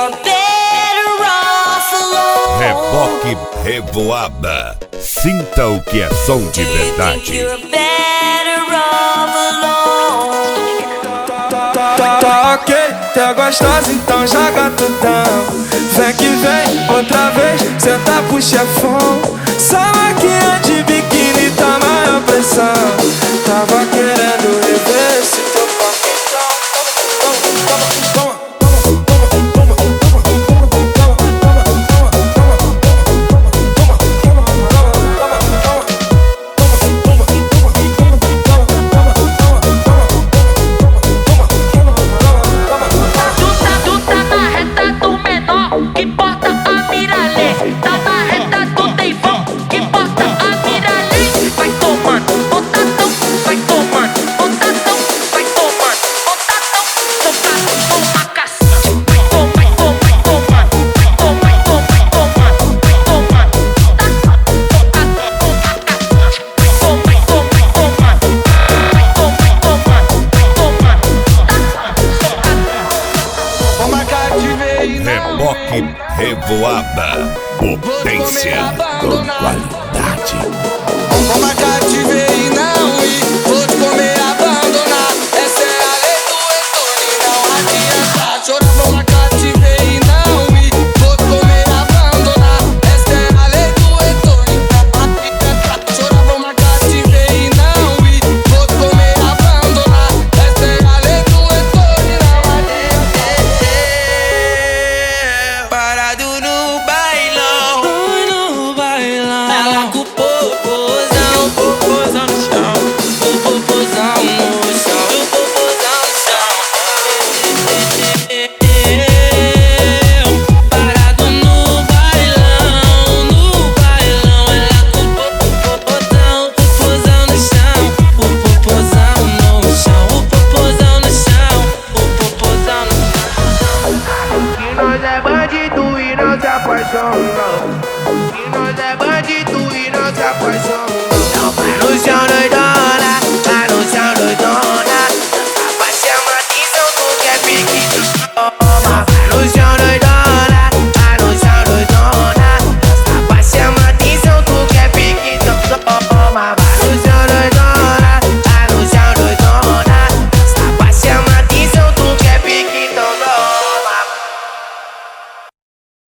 Reboque Revoada. Sinta o que é som de verdade. Tá ok, tá gostosa, então joga tudão. Vem que vem, outra vez, senta pro chefão. Só maquinha de biquíni, tá maior pressão. Tava querendo rever esse teu corpo, então toma. Reboque Revoada. Potência com qualidade. Vou marcar te ver e não ir. Vou te comer, abandonar. Essa é a lei do retorno e não adianta chorar.